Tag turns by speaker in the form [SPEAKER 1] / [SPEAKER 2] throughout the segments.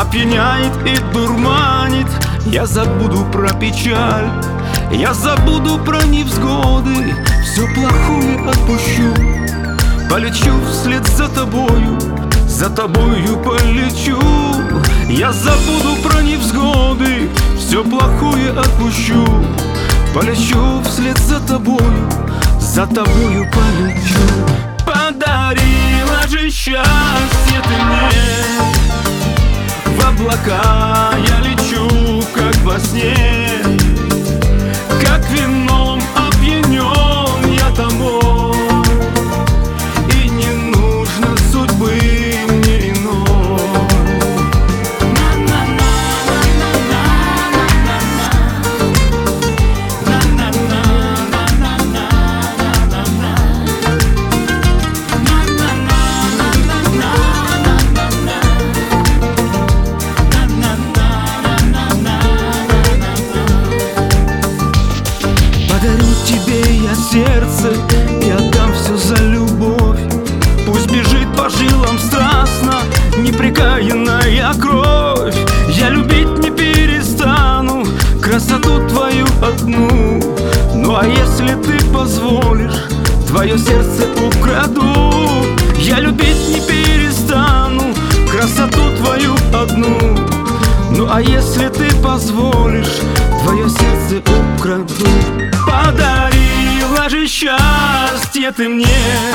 [SPEAKER 1] опьяняет и дурманит. Я забуду про печаль, я забуду про невзгоды, все плохое отпущу. Полечу вслед за тобою полечу. Я забуду про невзгоды, все плохое отпущу. Полечу вслед за тобою полечу. Подарила же счастье ты мне, в облака я лечу, как во сне. Как вином опьянен я тобой, и не нужно судьбы мне иной. Подарю тебе я сердце и отдам все за любовь. Пусть бежит по жилам страстно непрекаянная кровь. Я любить не перестану красоту твою одну. Ну а если ты позволишь, твое сердце украду. Я любить не перестану красоту твою одну. Ну а если ты позволишь, твое сердце украду. Подарила же счастье ты мне,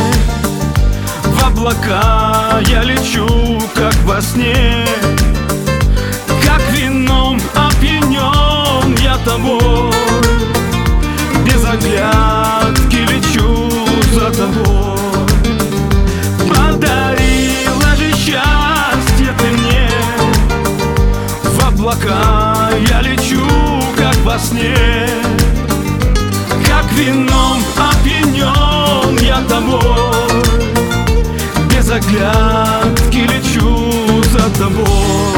[SPEAKER 1] в облака я лечу, как во сне. Как вином опьянен я тобой, без оглядки лечу за тобой. Подарила же счастье ты мне, в облака я лечу, как во сне. Как вином опьянен я тобой, без оглядки лечу за тобой.